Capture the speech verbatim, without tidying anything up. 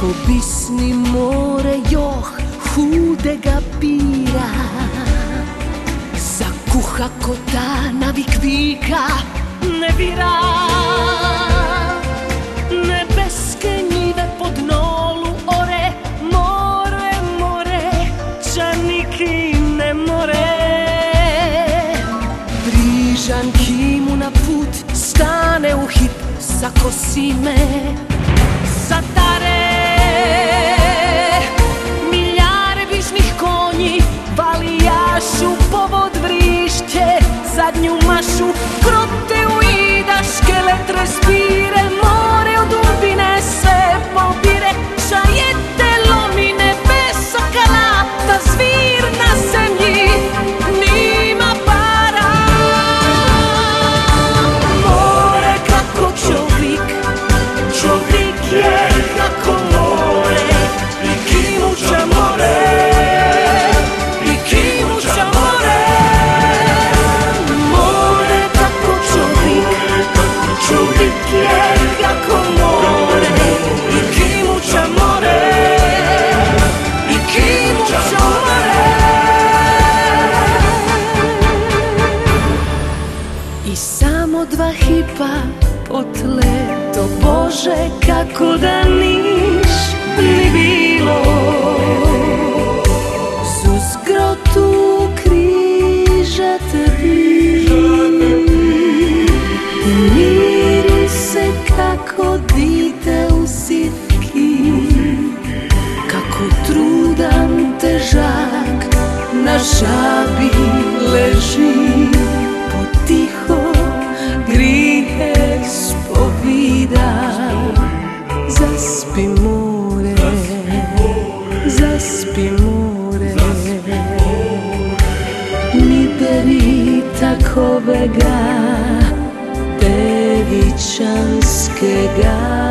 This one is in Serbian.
Bisni more joh hudega pira, zakuha kota navik vika ne bira. Nebeske njive pod nolu ore, more, more, čaniki ne more. Brižanki mu na put stane u hip, zakosi me, zatare. Zadnju mašu krote uida, škelet respire, more od dubine se pobire, šajete lomine, besa kanata, zvir na zemlji, nima para. More kako čovjek, čovjek je kako more, i kimuća more. I samo dva hipa potle, to Bože kako da niš ni bilo. Sus grotu križa tebi, miri se kako dite u sivki, kako trudan težak na žabi leži, potiho grihe spovida. Zaspi more, zaspi more, ni beri takovega devičanskega.